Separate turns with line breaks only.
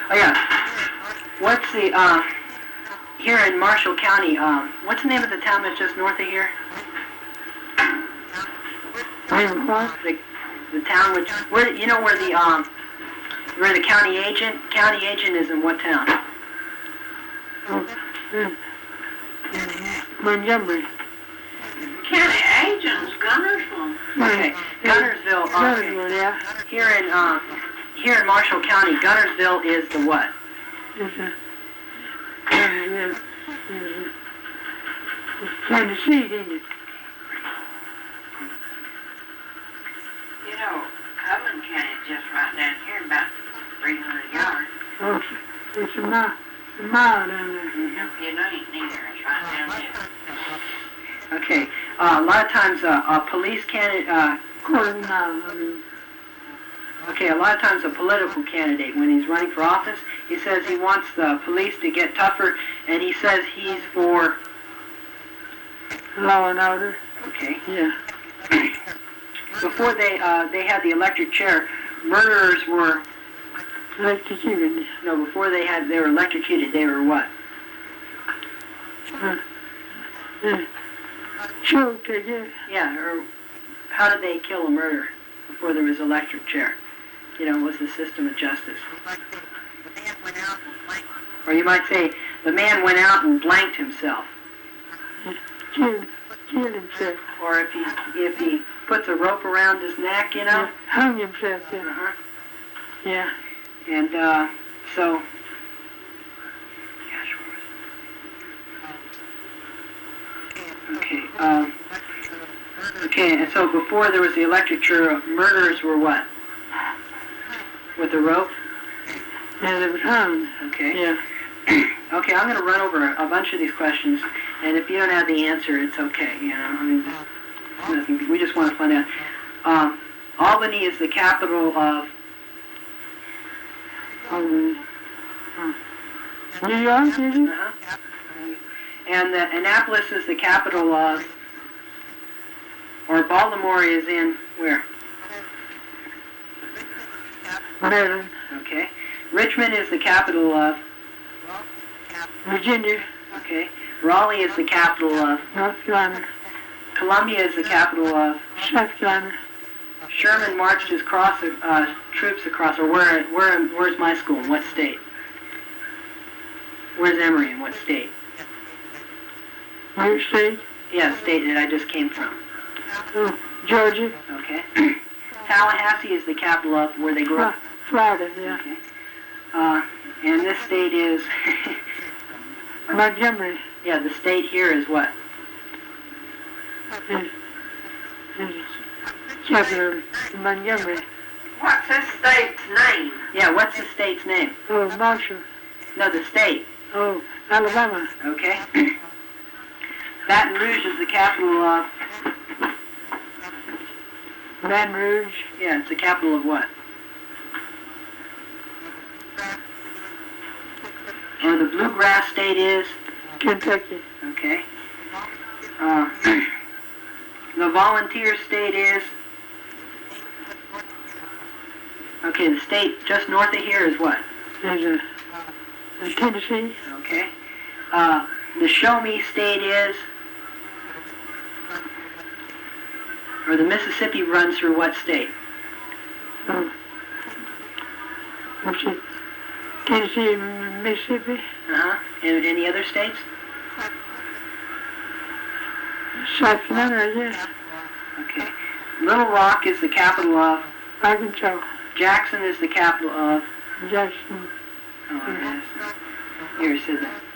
Oh yeah. What's the here in Marshall County? What's the name of the town that's just north of here? The town which where you know where the county agent is in what town?
Montgomery.
County agent's Gunnersville.
Okay, Gunnersville.
Gunnersville, yeah.
Here in Marshall County, Gunnersville is the what?
Tennessee, isn't it?
You know, Cumming County just right down here, about 300 yards.
Oh, it's a mile down there.
Mm-hmm. You know, ain't neither. It's right down there.
Okay. A lot of times, a police candidate.
Quarter of a mile, I mean.
Okay, a lot of times a political candidate, when he's running for office, he says he wants the police to get tougher, and he says he's for...
Law and order.
Okay.
Yeah.
Before they had the electric chair, murderers were...
Electrocuted.
No, before they were electrocuted, they were what?
Choked, I guess.
Yeah, or how did they kill a murderer before there was electric chair? You know, was the system of justice. Or you might say, the man went out and blanked himself.
Killed himself.
Or if he puts a rope around his neck, you know?
Yeah. Hung himself, yeah.
Uh-huh.
Yeah.
And so... Okay, okay, and so before there was the electric chair, murderers were what? With a rope?
Yeah, they was hung.
Okay.
Yeah.
Okay, I'm going to run over a bunch of these questions, and if you don't have the answer, it's okay, you know, I mean, nothing, we just want to find out. Albany is the capital of...
Albany. New York, is it?
Uh-huh. And Annapolis is the capital of... Or Baltimore is in where?
Maryland.
Okay. Richmond is the capital of...
Virginia.
Okay. Raleigh is the capital of...
North Carolina.
Columbia is the capital of...
South Carolina.
Sherman marched his troops across, or where's my school? In what state? Where's Emory? In what state?
Where state?
Yeah, state that I just came from.
Oh, Georgia.
Okay. Tallahassee is the capital of where they grew up.
Florida, yeah.
Okay. And this state is...
Montgomery.
Yeah, the state here is what?
Is capital Montgomery.
What's this state's name?
Yeah, what's the state's name?
Oh, Marshall.
No, the state.
Oh, Alabama.
Okay. Baton Rouge is the capital of...
Baton Rouge.
Yeah, it's the capital of what? Or the bluegrass state is?
Kentucky.
Okay. The volunteer state is? Okay, the state just north of here is what?
There's a Tennessee.
Okay. The show me state is? Or the Mississippi runs through what state?
What's it? Tennessee and Mississippi.
Uh-huh. And any other states?
South Carolina, I guess.
Okay. Little Rock is the capital of?
Arkansas.
Jackson is the capital of?
Jackson.
Oh, yes. Here, it said that.